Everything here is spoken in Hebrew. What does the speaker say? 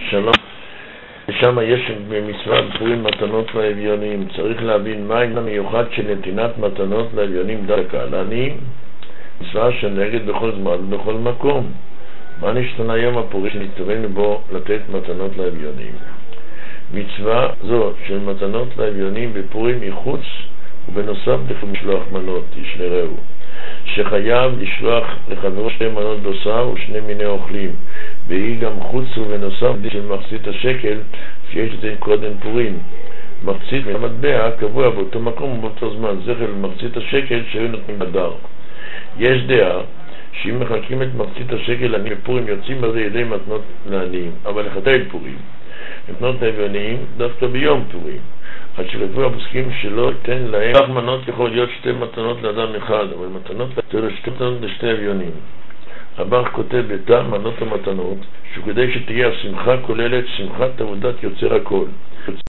שלום. ושם יש במצוות פורים מתנות לאביונים. צריך להבין מה העניין המיוחד של נתינת מתנות לאביונים דווקא. לעניים מצווה שנגד בכל זמן ובכל מקום. מה נשתנה יום הפורים שנתכוון בו לתת מתנות לאביונים? מצווה זו של מתנות לאביונים בפורים מחוץ ובנוסף לשלוח מנות איש לרעהו, שחייב לשלוח לחברו 2 מנות בשר ו2 מיני אוכלים, והיא גם חוץ ובנוסף של מחצית השקל שיש לתת קודם פורים. מחצית מהמטבע קבוע באותו מקום ובאותו זמן, זכר למחצית השקל שהיו נותנים בדר. יש דעה שאם מחלקים את מחצית השקל לעניים בפורים יוצאים על ידי מתנות לעניים, אבל לחטאי פורים מתנות לאביונים דווקא ביום פורים, עד שכתבו הפוסקים שלא ייתן להם כך מנות יכול להיות 2 מתנות לאדם אחד, אבל מתנות לשתי אביונים. הבח כותב בתא מנות המתנות שכדי שתהיה השמחה כוללת שמחת עבודת יוצר הכל.